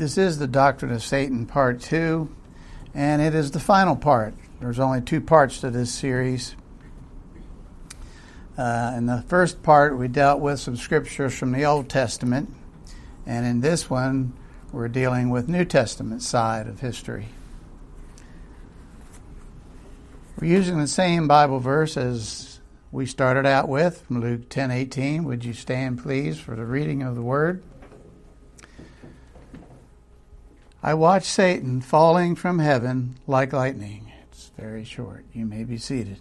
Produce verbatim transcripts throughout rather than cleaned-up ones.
This is the Doctrine of Satan, Part two, and it is the final part. There's only two parts to this series. Uh, in the first part, we dealt with some scriptures from the Old Testament, and in this one, we're dealing with New Testament side of history. We're using the same Bible verse as we started out with, from Luke ten eighteen. Would you stand, please, for the reading of the Word? I watched Satan falling from heaven like lightning. It's very short. You may be seated.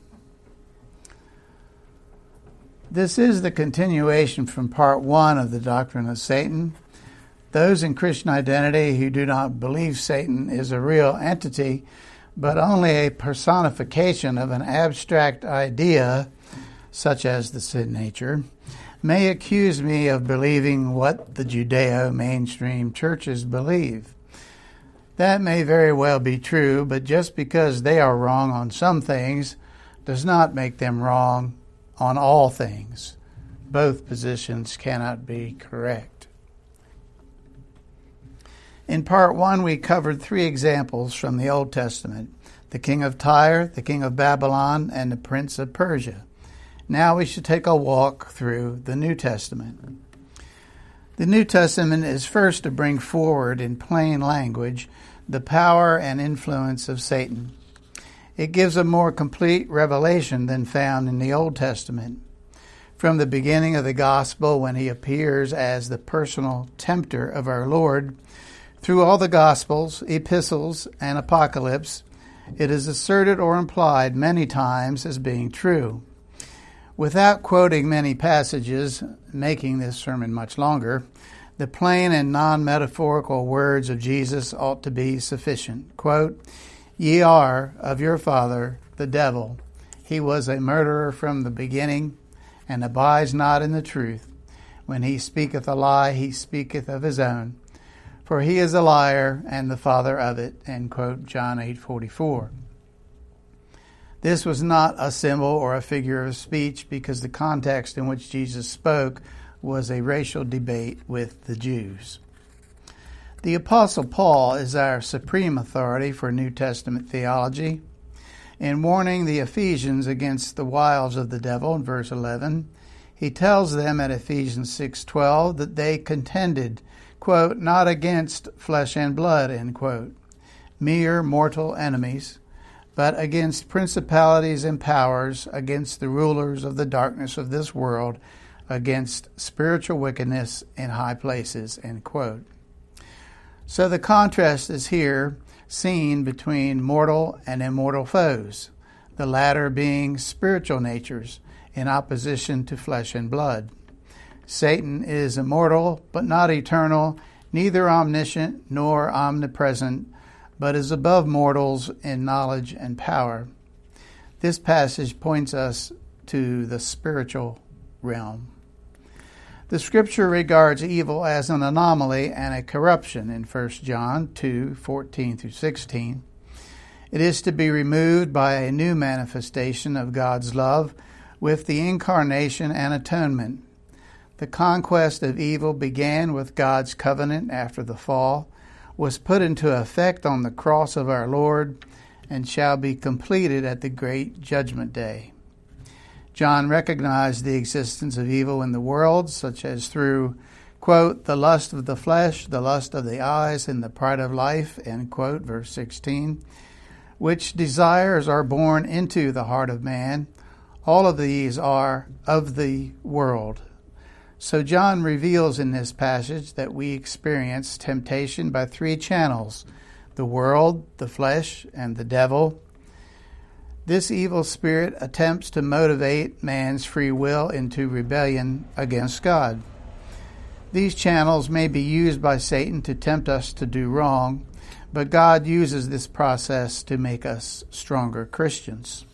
This is the continuation from part one of the Doctrine of Satan. Those in Christian identity who do not believe Satan is a real entity, but only a personification of an abstract idea, such as the sin nature, may accuse me of believing what the Judeo-mainstream churches believe. That may very well be true, but just because they are wrong on some things does not make them wrong on all things. Both positions cannot be correct. In part one, we covered three examples from the Old Testament: the king of Tyre, the king of Babylon, and the prince of Persia. Now we should take a walk through the New Testament. The New Testament is first to bring forward in plain language the power and influence of Satan. It gives a more complete revelation than found in the Old Testament. From the beginning of the gospel, when he appears as the personal tempter of our Lord, through all the gospels, epistles, and apocalypse, it is asserted or implied many times as being true. Without quoting many passages, making this sermon much longer, the plain and non-metaphorical words of Jesus ought to be sufficient. Quote, "Ye are of your father, the devil. He was a murderer from the beginning, and abides not in the truth. When he speaketh a lie, he speaketh of his own. For he is a liar and the father of it." End quote, John eight forty-four. This was not a symbol or a figure of speech, because the context in which Jesus spoke was a racial debate with the Jews. The Apostle Paul is our supreme authority for New Testament theology. In warning the Ephesians against the wiles of the devil in verse eleven, he tells them at Ephesians six twelve that they contended, quote, "not against flesh and blood," end quote, mere mortal enemies, but against principalities and powers, against the rulers of the darkness of this world, against spiritual wickedness in high places, end quote. So the contrast is here seen between mortal and immortal foes, the latter being spiritual natures in opposition to flesh and blood. Satan is immortal, but not eternal, neither omniscient nor omnipresent, but is above mortals in knowledge and power. This passage points us to the spiritual realm. The Scripture regards evil as an anomaly and a corruption in First John two fourteen through sixteen. It is to be removed by a new manifestation of God's love with the incarnation and atonement. The conquest of evil began with God's covenant after the fall, was put into effect on the cross of our Lord, and shall be completed at the great judgment day. John recognized the existence of evil in the world, such as through, quote, "the lust of the flesh, the lust of the eyes, and the pride of life," end quote, verse sixteen, which desires are born into the heart of man. All of these are of the world. So John reveals in this passage that we experience temptation by three channels: the world, the flesh, and the devil. This evil spirit attempts to motivate man's free will into rebellion against God. These channels may be used by Satan to tempt us to do wrong, but God uses this process to make us stronger Christians.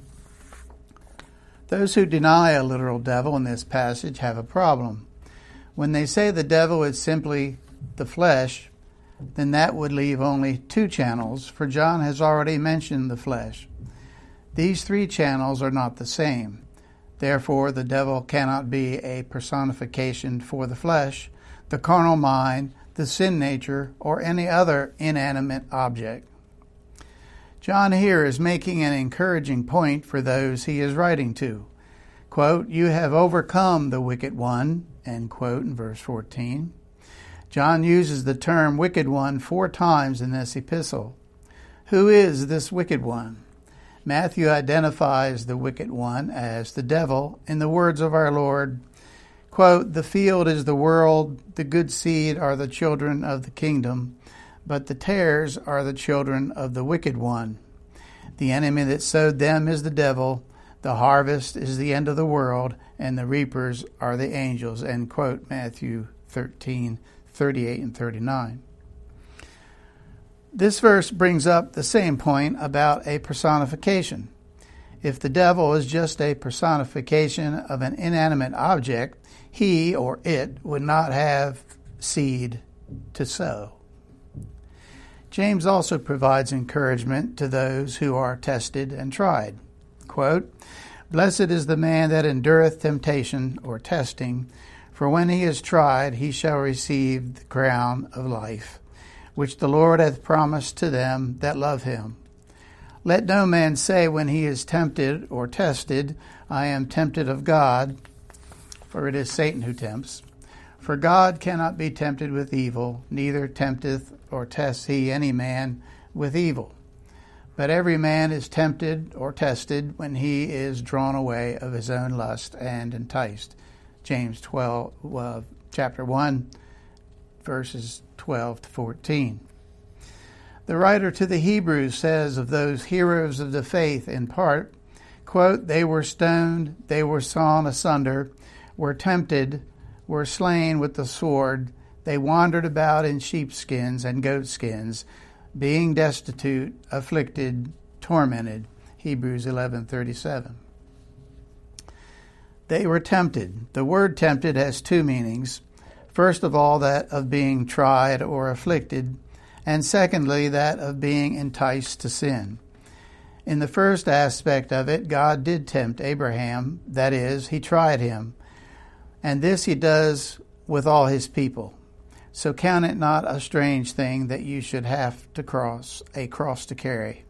Those who deny a literal devil in this passage have a problem. When they say the devil is simply the flesh, then that would leave only two channels, for John has already mentioned the flesh. These three channels are not the same. Therefore, the devil cannot be a personification for the flesh, the carnal mind, the the sin nature, or any other inanimate object. John here is making an encouraging point for those he is writing to. Quote, "You have overcome the wicked one," end quote, in verse fourteen. John uses the term wicked one four times in this epistle. Who is this wicked one? Matthew identifies the wicked one as the devil in the words of our Lord, quote, "The field is the world, the good seed are the children of the kingdom, but the tares are the children of the wicked one. The enemy that sowed them is the devil. The harvest is the end of the world, and the reapers are the angels," end quote, Matthew thirteen, thirty-eight and thirty-nine. This verse brings up the same point about a personification. If the devil is just a personification of an inanimate object, he or it would not have seed to sow. James also provides encouragement to those who are tested and tried. Quote, "Blessed is the man that endureth temptation," or testing, "for when he is tried, he shall receive the crown of life, which the Lord hath promised to them that love him. Let no man say when he is tempted or tested, I am tempted of God, for it is Satan who tempts. For God cannot be tempted with evil, neither tempteth or tests he any man with evil. But every man is tempted or tested when he is drawn away of his own lust and enticed." James twelve, uh, chapter one, verses twelve to fourteen. The writer to the Hebrews says of those heroes of the faith in part, quote, "They were stoned, they were sawn asunder, were tempted, were slain with the sword. They wandered about in sheepskins and goatskins, being destitute, afflicted, tormented." Hebrews eleven thirty-seven. They were tempted. The word tempted has two meanings. First of all, that of being tried or afflicted, and secondly, that of being enticed to sin. In the first aspect of it, God did tempt Abraham, that is, he tried him, and this he does with all his people. So count it not a strange thing that you should have to cross, a cross to carry.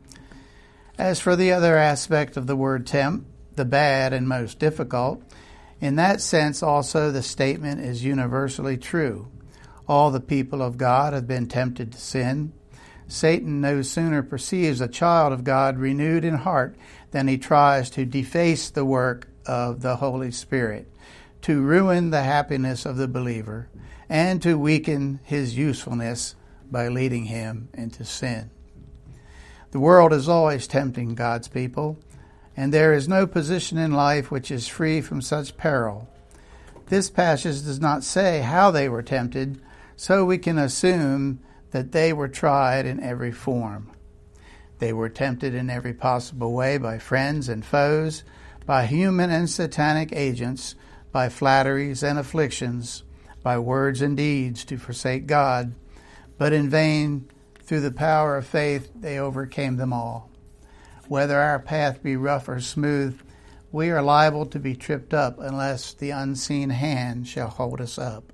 As for the other aspect of the word tempt, the bad and most difficult, in that sense also the statement is universally true. All the people of God have been tempted to sin. Satan no sooner perceives a child of God renewed in heart than he tries to deface the work of the Holy Spirit, to ruin the happiness of the believer, and to weaken his usefulness by leading him into sin. The world is always tempting God's people, and there is no position in life which is free from such peril. This passage does not say how they were tempted, so we can assume that they were tried in every form. They were tempted in every possible way by friends and foes, by human and satanic agents, by flatteries and afflictions, by words and deeds to forsake God, but in vain, through the power of faith, they overcame them all. Whether our path be rough or smooth, we are liable to be tripped up unless the unseen hand shall hold us up.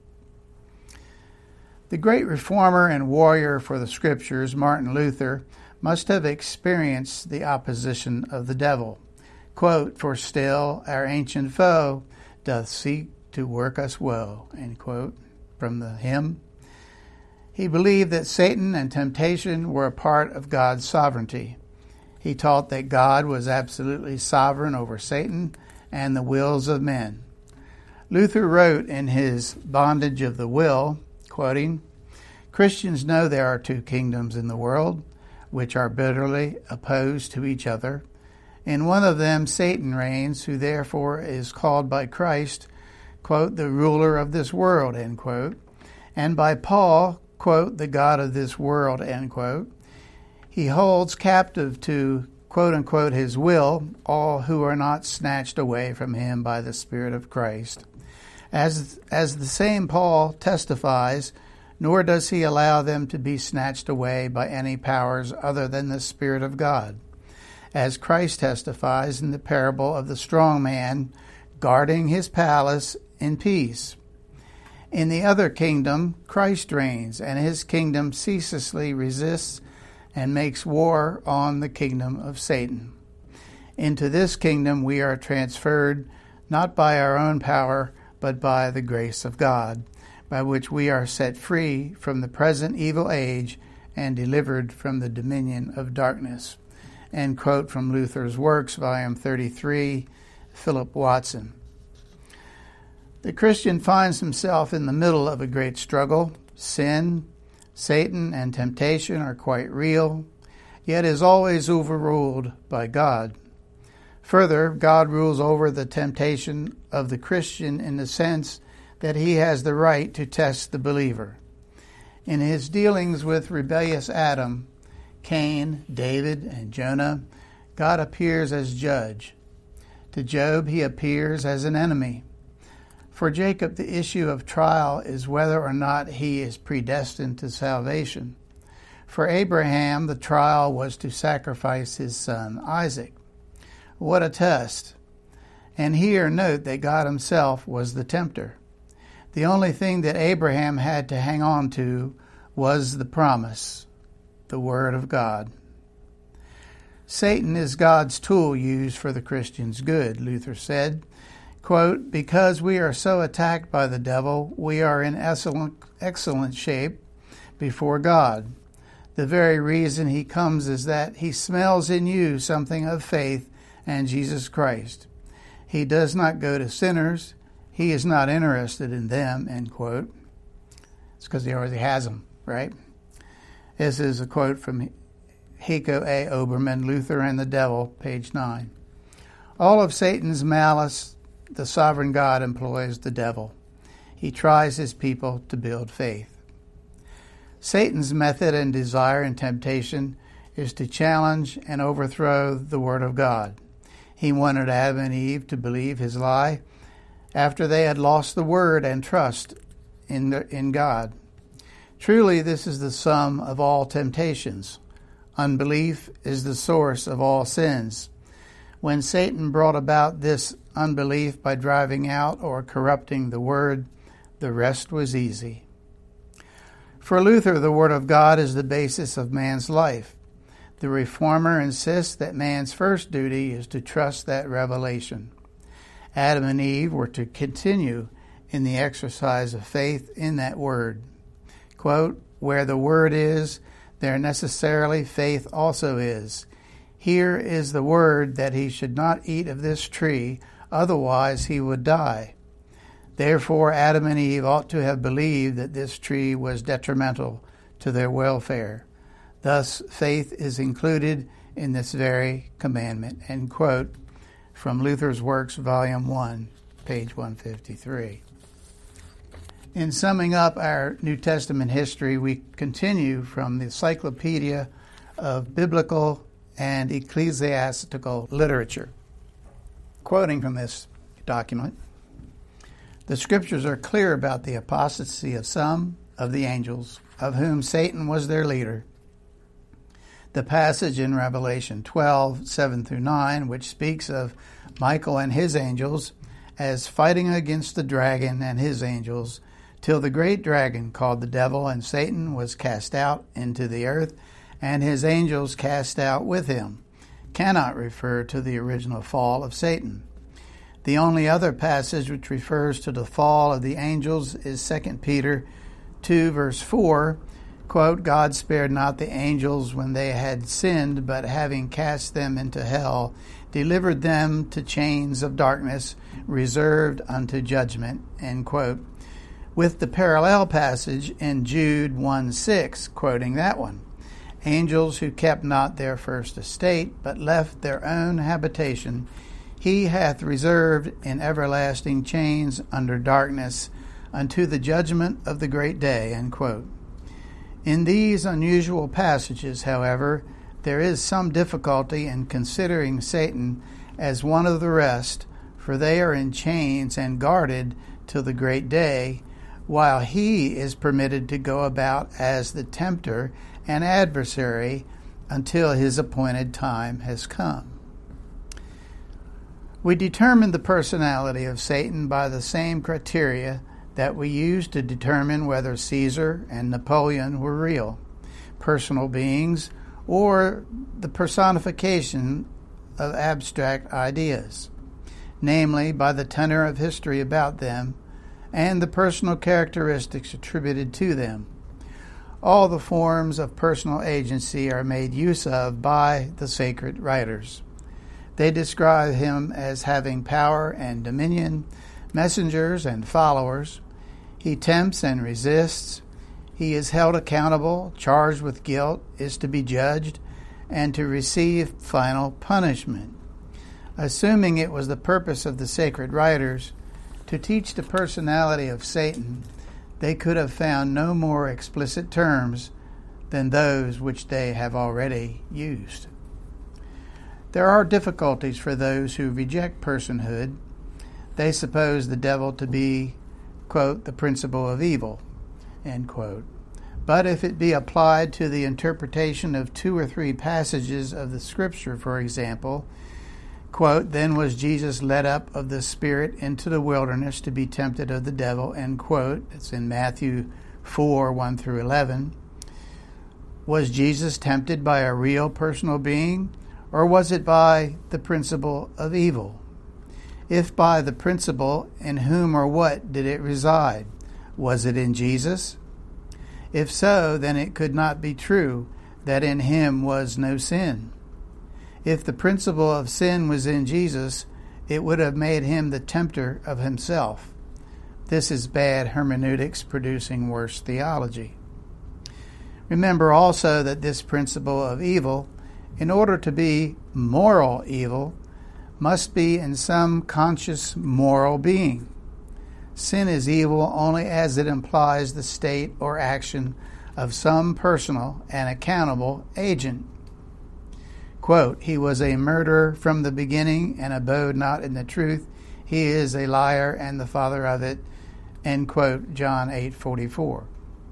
The great reformer and warrior for the Scriptures, Martin Luther, must have experienced the opposition of the devil. Quote, "For still our ancient foe doth seek to work us woe," end quote, from the hymn. He believed that Satan and temptation were a part of God's sovereignty. He taught that God was absolutely sovereign over Satan and the wills of men. Luther wrote in his Bondage of the Will, quoting, "Christians know there are two kingdoms in the world, which are bitterly opposed to each other. In one of them Satan reigns, who therefore is called by Christ, quote, the ruler of this world, end quote, and by Paul, quote, the God of this world, end quote. He holds captive to, quote unquote, his will, all who are not snatched away from him by the Spirit of Christ. As, as the same Paul testifies, nor does he allow them to be snatched away by any powers other than the Spirit of God. As Christ testifies in the parable of the strong man guarding his palace in peace. In the other kingdom, Christ reigns, and his kingdom ceaselessly resists and makes war on the kingdom of Satan. Into this kingdom we are transferred not by our own power, but by the grace of God, by which we are set free from the present evil age and delivered from the dominion of darkness. End quote from Luther's Works, volume thirty-three, Philip Watson. The Christian finds himself in the middle of a great struggle. Sin, Satan, and temptation are quite real, yet is always overruled by God. Further, God rules over the temptation of the Christian in the sense that he has the right to test the believer. In his dealings with rebellious Adam, Cain, David, and Jonah, God appears as judge. To Job, he appears as an enemy. For Jacob, the issue of trial is whether or not he is predestined to salvation. For Abraham, the trial was to sacrifice his son Isaac. What a test! And here note that God himself was the tempter. The only thing that Abraham had to hang on to was the promise, the Word of God. Satan is God's tool used for the Christian's good, Luther said. Quote, because we are so attacked by the devil, we are in excellent, excellent shape before God. The very reason he comes is that he smells in you something of faith and Jesus Christ. He does not go to sinners. He is not interested in them, end quote. It's because he already has them, right? This is a quote from Heiko A. Oberman, Luther and the Devil, page nine. All of Satan's malice, the sovereign God employs the devil. He tries his people to build faith. Satan's method and desire and temptation is to challenge and overthrow the Word of God. He wanted Adam and Eve to believe his lie after they had lost the Word and trust in, the, in God. Truly, this is the sum of all temptations. Unbelief is the source of all sins. When Satan brought about this unbelief by driving out or corrupting the Word, the rest was easy. For Luther, the Word of God is the basis of man's life. The Reformer insists that man's first duty is to trust that revelation. Adam and Eve were to continue in the exercise of faith in that Word. Quote, where the Word is, there necessarily faith also is. Here is the Word that he should not eat of this tree, otherwise he would die. Therefore Adam and Eve ought to have believed that this tree was detrimental to their welfare. Thus, faith is included in this very commandment. End quote from Luther's Works, Volume one, page one fifty-three. In summing up our New Testament history, we continue from the Encyclopedia of Biblical and Ecclesiastical Literature. Quoting from this document, the Scriptures are clear about the apostasy of some of the angels, of whom Satan was their leader. The passage in Revelation twelve, seven through nine, which speaks of Michael and his angels as fighting against the dragon and his angels, till the great dragon, called the devil and Satan, was cast out into the earth, and his angels cast out with him, cannot refer to the original fall of Satan. The only other passage which refers to the fall of the angels is Second Peter two, verse four, quote, God spared not the angels when they had sinned, but having cast them into hell, delivered them to chains of darkness, reserved unto judgment, end quote, with the parallel passage in Jude one six, quoting that one. Angels who kept not their first estate, but left their own habitation, he hath reserved in everlasting chains under darkness unto the judgment of the great day, end quote. In these unusual passages, however, there is some difficulty in considering Satan as one of the rest, for they are in chains and guarded till the great day, while he is permitted to go about as the tempter and adversary until his appointed time has come. We determine the personality of Satan by the same criteria that we use to determine whether Caesar and Napoleon were real, personal beings, or the personification of abstract ideas, namely by the tenor of history about them and the personal characteristics attributed to them. All the forms of personal agency are made use of by the sacred writers. They describe him as having power and dominion, messengers and followers. He tempts and resists. He is held accountable, charged with guilt, is to be judged, and to receive final punishment. Assuming it was the purpose of the sacred writers to teach the personality of Satan, they could have found no more explicit terms than those which they have already used. There are difficulties for those who reject personhood. They suppose the devil to be, quote, the principle of evil, end quote. But if it be applied to the interpretation of two or three passages of the Scripture, for example, quote, then was Jesus led up of the Spirit into the wilderness to be tempted of the devil, end quote. It's in Matthew four, one through eleven. Was Jesus tempted by a real personal being, or was it by the principle of evil? If by the principle, in whom or what did it reside? Was it in Jesus? If so, then it could not be true that in him was no sin. If the principle of sin was in Jesus, it would have made him the tempter of himself. This is bad hermeneutics producing worse theology. Remember also that this principle of evil, in order to be moral evil, must be in some conscious moral being. Sin is evil only as it implies the state or action of some personal and accountable agent. Quote, he was a murderer from the beginning and abode not in the truth. He is a liar and the father of it. End quote, John eight forty-four.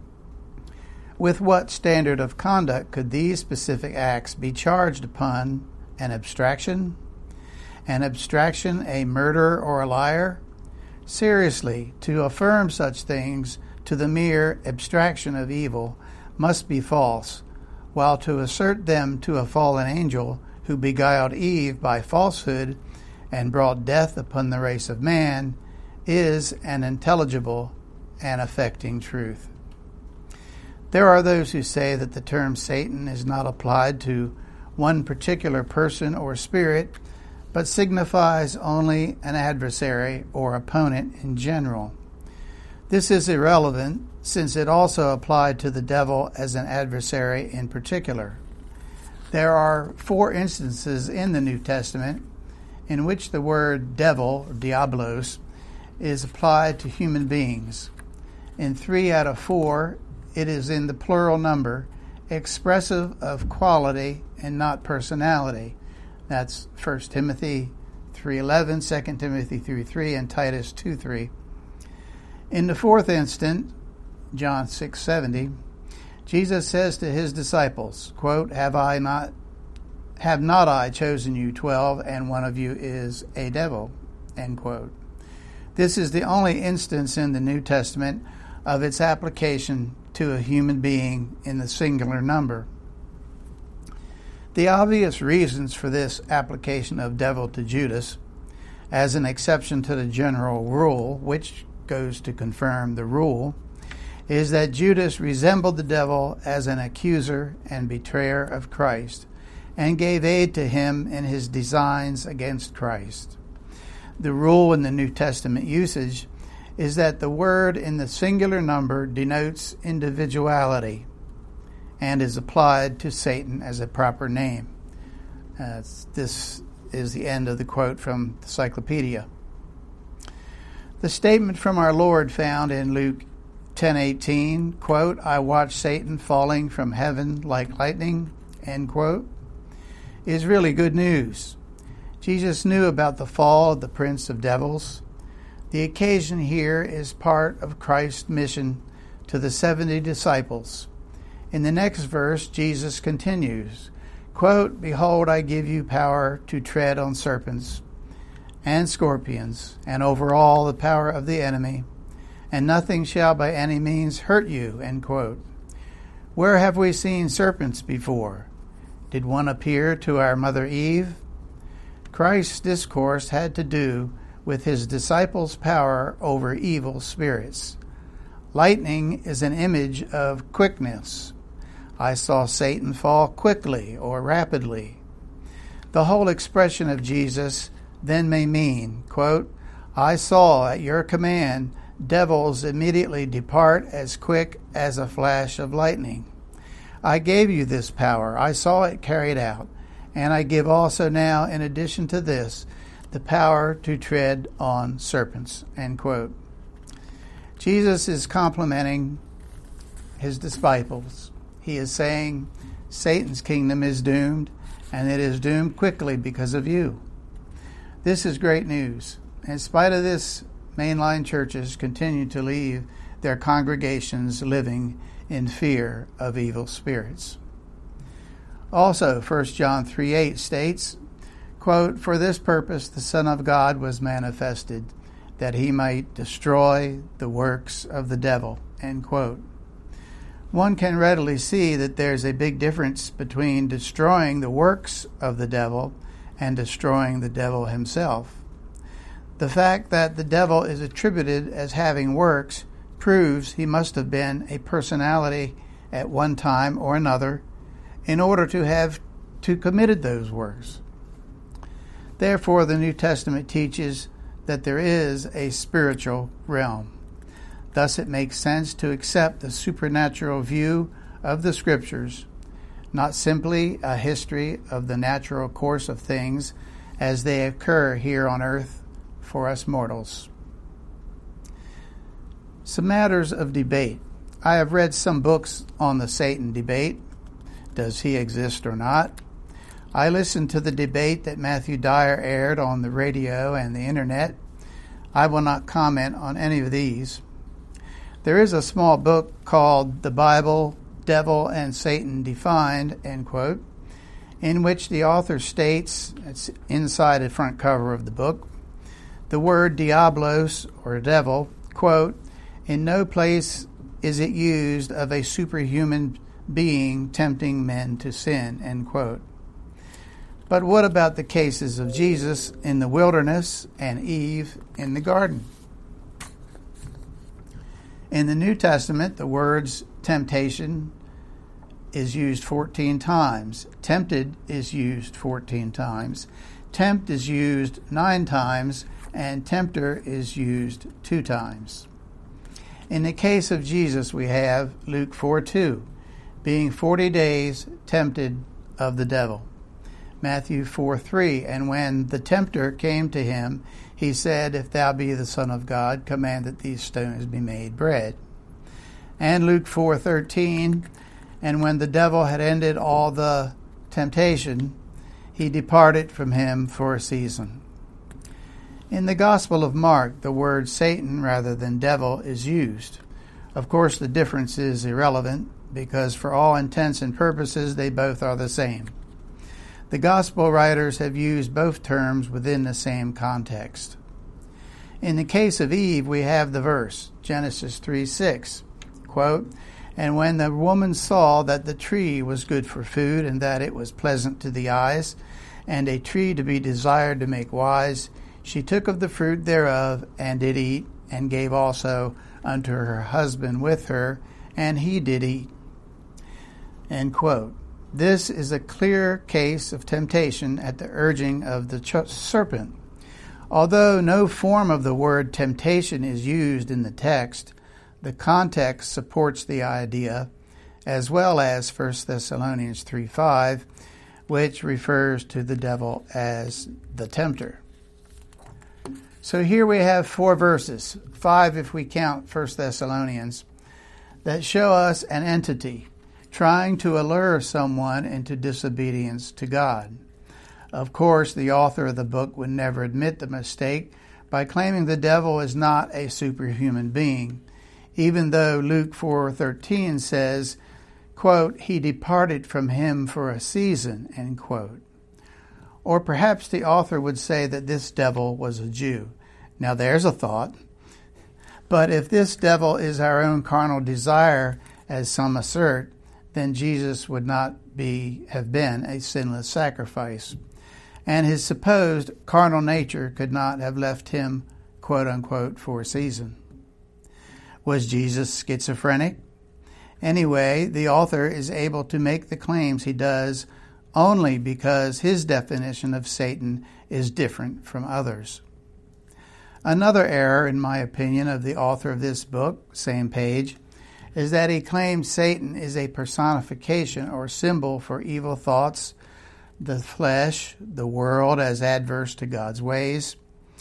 With what standard of conduct could these specific acts be charged upon? An abstraction? An abstraction, a murderer or a liar? Seriously, to affirm such things to the mere abstraction of evil must be false, while to assert them to a fallen angel who beguiled Eve by falsehood and brought death upon the race of man is an intelligible and affecting truth. There are those who say that the term Satan is not applied to one particular person or spirit, but signifies only an adversary or opponent in general. This is irrelevant, since it also applied to the devil as an adversary in particular. There are four instances in the New Testament in which the word devil, or diablos, is applied to human beings. In three out of four, it is in the plural number, expressive of quality and not personality. That's First Timothy three eleven, Second Timothy three three, and Titus two three. In the fourth instant, John six seventy, Jesus says to his disciples, quote, Have I not have not I chosen you twelve, and one of you is a devil, end quote. This is the only instance in the New Testament of its application to a human being in the singular number. The obvious reasons for this application of devil to Judas, as an exception to the general rule, which goes to confirm the rule, is that Judas resembled the devil as an accuser and betrayer of Christ, and gave aid to him in his designs against Christ. The rule in the New Testament usage is that the word in the singular number denotes individuality and is applied to Satan as a proper name. Uh, this is the end of the quote from the Encyclopedia. The statement from our Lord found in Luke ten eighteen, quote, I watched Satan falling from heaven like lightning, end quote, is really good news. Jesus knew about the fall of the prince of devils. The occasion here is part of Christ's mission to the seventy disciples. In the next verse, Jesus continues, quote, Behold, I give you power to tread on serpents and scorpions, and over all the power of the enemy, and nothing shall by any means hurt you, end quote. Where have we seen serpents before? Did one appear to our mother Eve? Christ's discourse had to do with his disciples' power over evil spirits. Lightning is an image of quickness. I saw Satan fall quickly or rapidly. The whole expression of Jesus then may mean, quote, I saw at your command devils immediately depart as quick as a flash of lightning. I gave you this power. I saw it carried out. And I give also now, in addition to this, the power to tread on serpents, end quote. Jesus is complimenting his disciples. He is saying Satan's kingdom is doomed, and it is doomed quickly because of you. This is great news. In spite of this, mainline churches continue to leave their congregations living in fear of evil spirits. Also, First John three eight states, quote, For this purpose the Son of God was manifested, that he might destroy the works of the devil, end quote. One can readily see that there's a big difference between destroying the works of the devil and destroying the devil himself. The fact that the devil is attributed as having works proves he must have been a personality at one time or another in order to have to committed those works. Therefore, the New Testament teaches that there is a spiritual realm. Thus, it makes sense to accept the supernatural view of the Scriptures, not simply a history of the natural course of things as they occur here on earth for us mortals. Some matters of debate. I have read some books on the Satan debate. Does he exist or not? I listened to the debate that Matthew Dyer aired on the radio and the internet. I will not comment on any of these. There is a small book called The Bible, Devil, and Satan Defined, end quote, in which the author states, it's inside the front cover of the book, the word diablos, or devil, quote, in no place is it used of a superhuman being tempting men to sin, end quote. But what about the cases of Jesus in the wilderness and Eve in the garden? In the New Testament, the words temptation is used fourteen times. Tempted is used fourteen times. Tempt is used nine times, and tempter is used two times. In the case of Jesus, we have Luke four two, being forty days tempted of the devil. Matthew four three, and when the tempter came to him, he said, If thou be the Son of God, command that these stones be made bread. And Luke four thirteen, and when the devil had ended all the temptation, he departed from him for a season. In the Gospel of Mark, the word Satan rather than devil is used. Of course, the difference is irrelevant, because for all intents and purposes, they both are the same. The Gospel writers have used both terms within the same context. In the case of Eve, we have the verse, Genesis three six, quote, And when the woman saw that the tree was good for food, and that it was pleasant to the eyes, and a tree to be desired to make wise, she took of the fruit thereof, and did eat, and gave also unto her husband with her, and he did eat. End quote. This is a clear case of temptation at the urging of the ch- serpent. Although no form of the word temptation is used in the text, the context supports the idea, as well as First Thessalonians three five, which refers to the devil as the tempter. So here we have four verses, five if we count First Thessalonians, that show us an entity trying to allure someone into disobedience to God. Of course, the author of the book would never admit the mistake by claiming the devil is not a superhuman being, even though Luke four thirteen says, quote, he departed from him for a season, end quote. Or perhaps the author would say that this devil was a Jew. Now there's a thought. But if this devil is our own carnal desire, as some assert, then Jesus would not be have been a sinless sacrifice, and his supposed carnal nature could not have left him, quote unquote, for a season. Was Jesus schizophrenic? Anyway, the author is able to make the claims he does only because his definition of Satan is different from others. Another error, in my opinion, of the author of this book, same page, is that he claims Satan is a personification or symbol for evil thoughts, the flesh, the world as adverse to God's ways,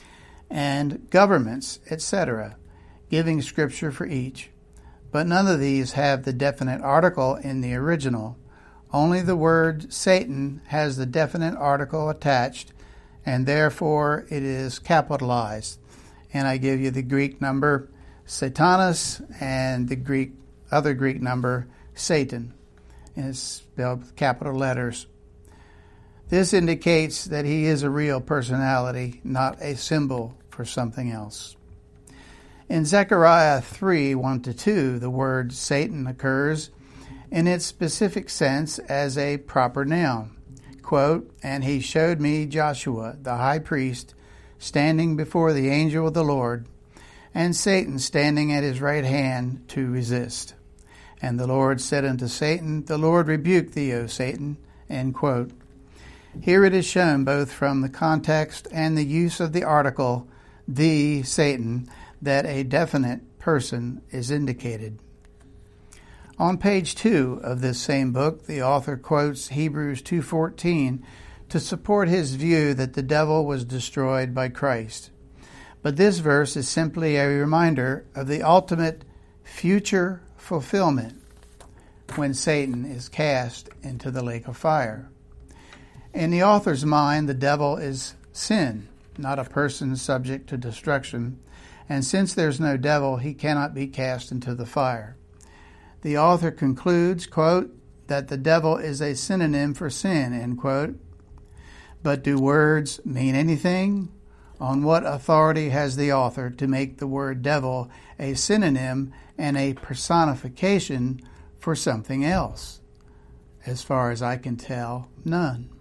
and governments, et cetera, giving scripture for each. But none of these have the definite article in the original. Only the word Satan has the definite article attached, and therefore it is capitalized. And I give you the Greek number Satanas and the Greek other Greek number Satan. And it's spelled with capital letters. This indicates that he is a real personality, not a symbol for something else. In Zechariah three, one to two, the word Satan occurs in its specific sense as a proper noun. Quote, "And he showed me Joshua, the high priest, standing before the angel of the Lord, and Satan standing at his right hand to resist. And the Lord said unto Satan, The Lord rebuke thee, O Satan." End quote. Here it is shown both from the context and the use of the article, the Satan, that a definite person is indicated. On page two of this same book, the author quotes Hebrews two fourteen to support his view that the devil was destroyed by Christ. But this verse is simply a reminder of the ultimate future fulfillment when Satan is cast into the lake of fire. In the author's mind, the devil is sin, not a person subject to destruction, and since there's no devil, he cannot be cast into the fire. The author concludes, quote, that the devil is a synonym for sin, end quote. But do words mean anything? On what authority has the author to make the word devil a synonym and a personification for something else? As far as I can tell, none.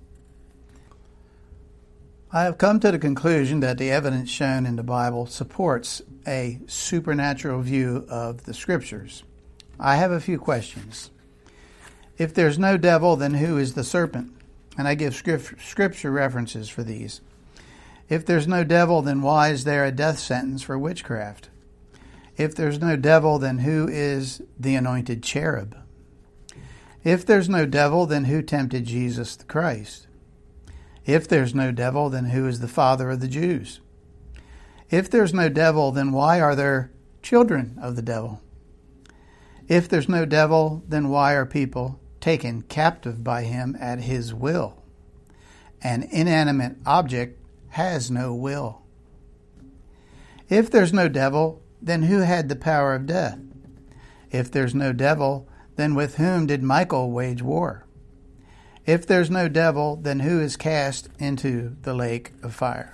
I have come to the conclusion that the evidence shown in the Bible supports a supernatural view of the Scriptures. I have a few questions. If there's no devil, then who is the serpent? And I give Scripture references for these. If there's no devil, then why is there a death sentence for witchcraft? If there's no devil, then who is the anointed cherub? If there's no devil, then who tempted Jesus the Christ? If there's no devil, then who is the father of the Jews? If there's no devil, then why are there children of the devil? If there's no devil, then why are people taken captive by him at his will? An inanimate object has no will. If there's no devil, then who had the power of death? If there's no devil, then with whom did Michael wage war? If there's no devil, then who is cast into the lake of fire?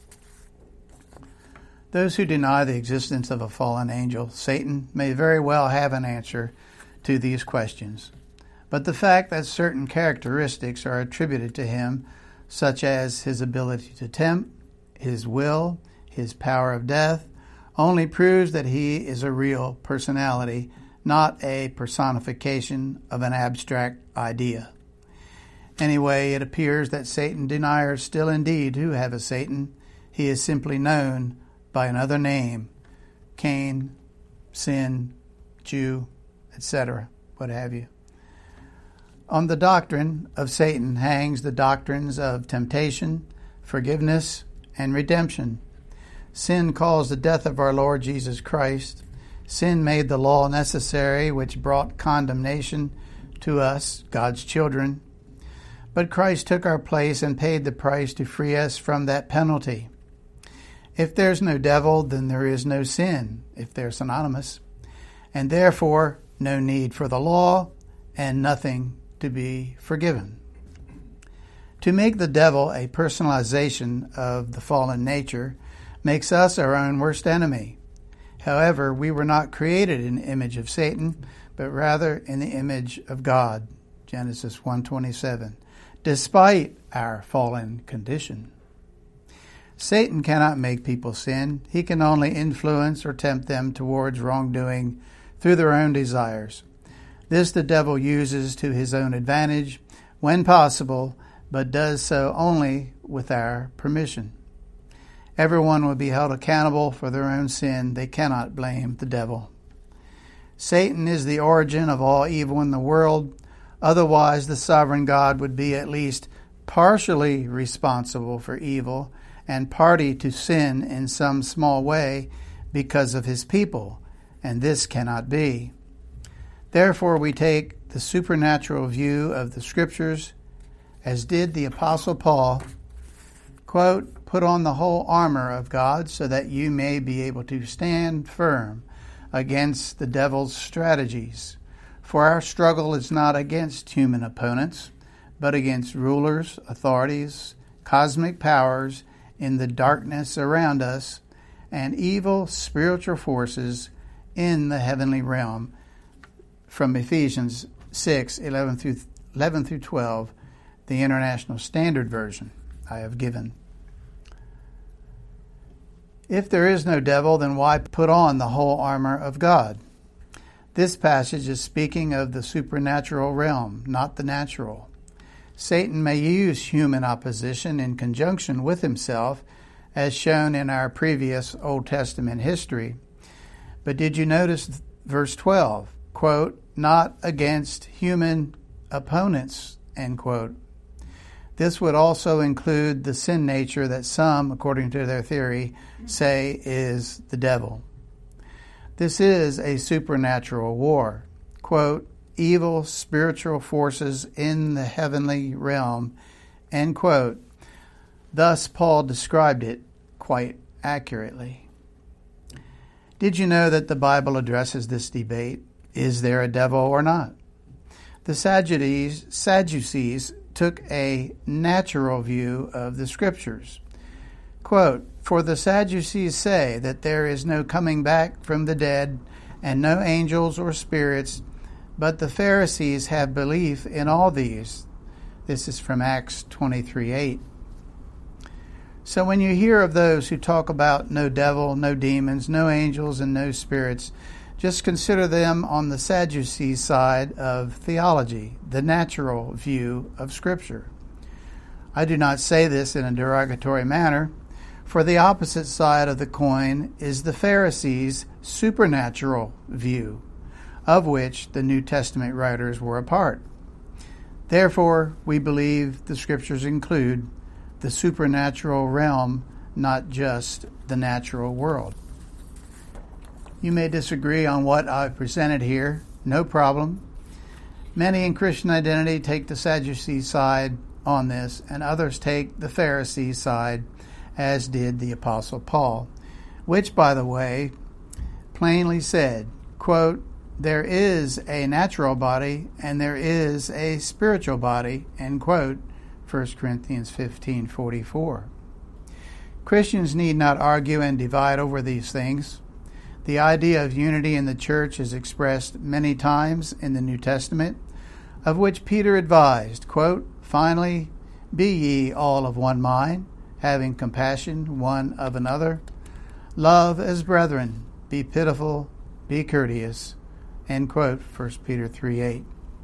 Those who deny the existence of a fallen angel, Satan, may very well have an answer to these questions. But the fact that certain characteristics are attributed to him, such as his ability to tempt, his will, his power of death, only proves that he is a real personality, not a personification of an abstract idea. Anyway, it appears that Satan deniers still indeed do have a Satan. He is simply known by another name, Cain, Sin, Jew, et cetera, what have you. On the doctrine of Satan hangs the doctrines of temptation, forgiveness, and redemption. Sin caused the death of our Lord Jesus Christ. Sin made the law necessary, which brought condemnation to us, God's children. But Christ took our place and paid the price to free us from that penalty. If there's no devil, then there is no sin, if they're synonymous, and therefore no need for the law and nothing to be forgiven. To make the devil a personalization of the fallen nature makes us our own worst enemy. However, we were not created in the image of Satan, but rather in the image of God. Genesis one twenty-seven. Despite our fallen condition. Satan cannot make people sin. He can only influence or tempt them towards wrongdoing through their own desires. This the devil uses to his own advantage when possible, but does so only with our permission. Everyone will be held accountable for their own sin. They cannot blame the devil. Satan is the origin of all evil in the world. Otherwise, the sovereign God would be at least partially responsible for evil and party to sin in some small way because of his people, and this cannot be. Therefore, we take the supernatural view of the Scriptures, as did the Apostle Paul, quote, "Put on the whole armor of God so that you may be able to stand firm against the devil's strategies. For our struggle is not against human opponents, but against rulers, authorities, cosmic powers in the darkness around us, and evil spiritual forces in the heavenly realm." From Ephesians six, eleven through, eleven through twelve, the International Standard Version I have given. If there is no devil, then why put on the whole armor of God? This passage is speaking of the supernatural realm, not the natural. Satan may use human opposition in conjunction with himself, as shown in our previous Old Testament history. But did you notice verse twelve? Quote, "Not against human opponents," end quote. This would also include the sin nature that some, according to their theory, say is the devil. This is a supernatural war. Quote, "Evil spiritual forces in the heavenly realm," end quote. Thus Paul described it quite accurately. Did you know that the Bible addresses this debate? Is there a devil or not? The Sadducees, Sadducees took a natural view of the Scriptures. Quote, "For the Sadducees say that there is no coming back from the dead and no angels or spirits, but the Pharisees have belief in all these." This is from Acts twenty-three eight. So when you hear of those who talk about no devil, no demons, no angels, and no spirits, just consider them on the Sadducee side of theology, the natural view of Scripture. I do not say this in a derogatory manner, for the opposite side of the coin is the Pharisees' supernatural view, of which the New Testament writers were a part. Therefore, we believe the Scriptures include the supernatural realm, not just the natural world. You may disagree on what I've presented here. No problem. Many in Christian Identity take the Sadducee side on this, and others take the Pharisee side, as did the Apostle Paul, which, by the way, plainly said, quote, "There is a natural body and there is a spiritual body," end quote, First Corinthians fifteen forty-four. Christians need not argue and divide over these things. The idea of unity in the church is expressed many times in the New Testament, of which Peter advised, quote, "Finally, be ye all of one mind, having compassion one of another. Love as brethren, be pitiful, be courteous," end quote, First Peter three eight.